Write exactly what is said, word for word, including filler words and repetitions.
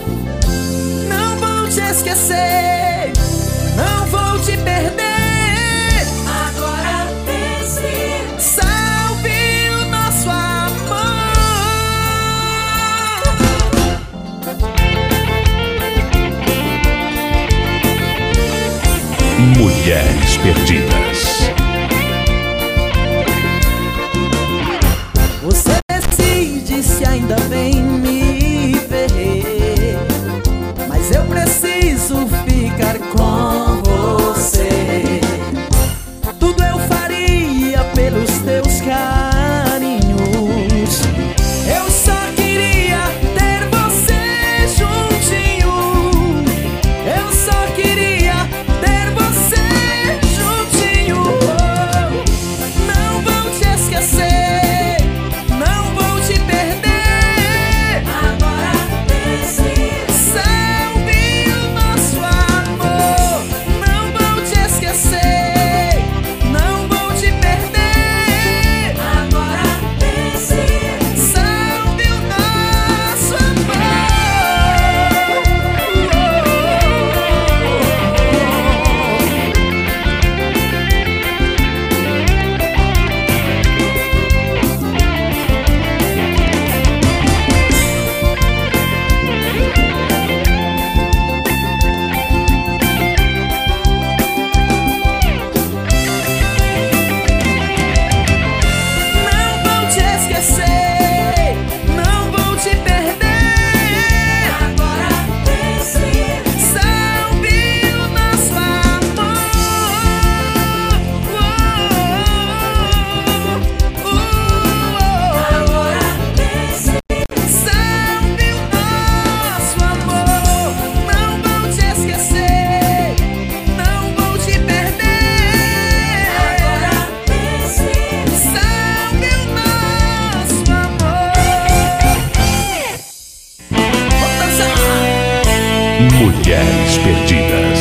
Não vou te esquecer, não vou te perder. Agora pense. Salve o nosso amor. Mulheres Perdidas. Você decide se ainda vem me ver, mas eu preciso ficar com você. Tudo eu faria pelos teus carinhos. Eu só queria ter você juntinho. Eu só queria ter você juntinho. Não vou te esquecer, não vou te perder. Agora pense. Salve o nosso amor. Não vou te esquecer, não vou te perder. Agora pense. Salve o nosso amor. Não vou te esquecer, não vou te perder. Agora pense. Salve o nosso amor. Agora pense. Salve o nosso amor. Não vou te esquecer, não vou te perder. Agora pense. Salve o nosso amor. Vou dançar. Mulheres Perdidas.